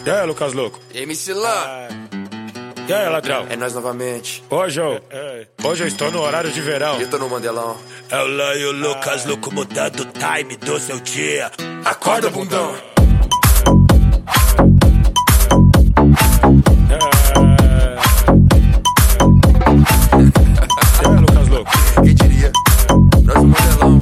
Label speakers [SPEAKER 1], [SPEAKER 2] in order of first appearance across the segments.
[SPEAKER 1] E aí, Lucas Louco?
[SPEAKER 2] E aí, MC Lan?
[SPEAKER 1] E aí, ladrão?
[SPEAKER 2] É nós novamente.
[SPEAKER 1] Hoje eu estou no horário de verão.
[SPEAKER 2] Eu tô no Mandelão.
[SPEAKER 3] É o Lan e o Lucas Louco mudando o time do seu dia.
[SPEAKER 2] Acorda, bundão.
[SPEAKER 1] E aí, Lucas Louco?
[SPEAKER 2] Quem diria? Nós no Mandelão.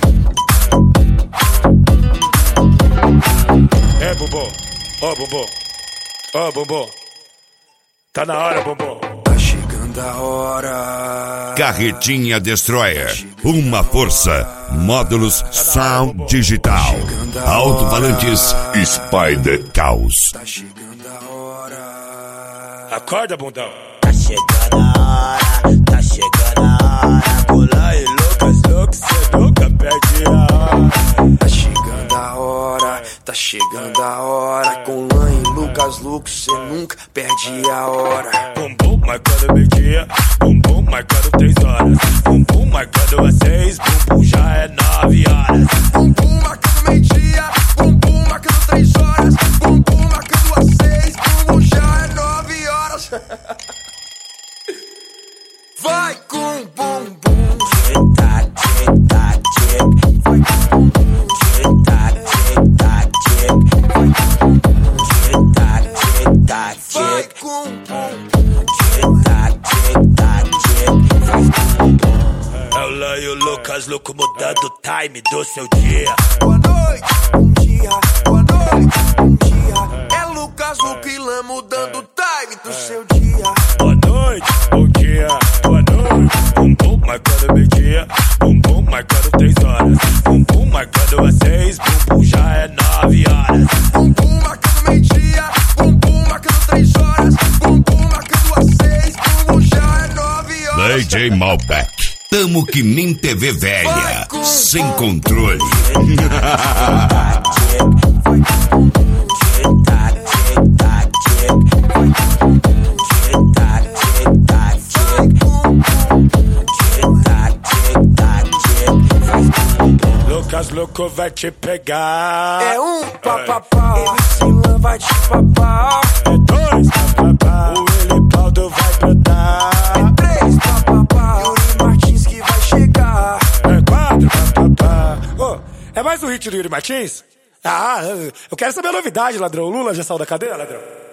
[SPEAKER 1] É, Bumbum. Ô, Bumbum. Ô, Bumbum. Tá na hora, Bumbum.
[SPEAKER 2] Tá chegando a hora.
[SPEAKER 4] Carretinha Destroyer, uma força, módulos Sound Digital, alto-falantes Spider Caos.
[SPEAKER 2] Tá chegando a hora.
[SPEAKER 1] Acorda, bundão.
[SPEAKER 3] Tá chegando a hora, tá chegando a hora. Pula e Lucas Louco, cê nunca perde a hora.
[SPEAKER 2] Tá chegando a hora. Tá chegando a hora. Com Lan e Lucas Louco, cê nunca perde a hora.
[SPEAKER 1] Bumbum marcando meio-dia, bumbum marcando 3 horas. Bumbum marcando às 6, bumbum já é 9 horas.
[SPEAKER 2] Bumbum marcando meio-dia, bumbum marcando 3 horas. Bumbum marcando às 6, bumbum já é 9 horas. Vai com bumbum.
[SPEAKER 3] Tic-tac, tic-tac, tic. Vai com bumbum. Tic-tac, tic-tac, tic. Vai com bumbum. Tic-tac, tic-tac,
[SPEAKER 2] Vai
[SPEAKER 3] tic.
[SPEAKER 2] com bumbum.
[SPEAKER 3] Tic-tac, tic-tac, tic. Vai com bumbum.
[SPEAKER 1] É o Lan e o Lucas Louco mudando o time do seu dia.
[SPEAKER 2] Boa noite, bom dia. Boa noite, bom dia. É Lucas Louco e Lan mudando o time do seu dia.
[SPEAKER 1] Boa noite, bom dia, boa noite. Bumbum marcando meio-dia, bumbum marcando 3 horas. Bumbum marcando às 6, bumbum já é 9 horas.
[SPEAKER 2] Bumbum marcando meio-dia, bumbum marcando 3 horas. Bumbum marcando às 6, bumbum já é 9 horas.
[SPEAKER 4] DJ Malbec, tamo que nem TV velha, sem controle.
[SPEAKER 1] Lucas Louco vai te pegar.
[SPEAKER 2] É um papapá, MC Lan vai te papar.
[SPEAKER 1] É 2 papapá, o Elipaldo vai brotar.
[SPEAKER 2] É 3 papapá, Yuri Martins que vai chegar.
[SPEAKER 1] É 4 papapá. Ô, é mais um hit do Yuri Martins? Ah, eu quero saber a novidade, ladrão. O Lula já saiu da cadeia, ladrão?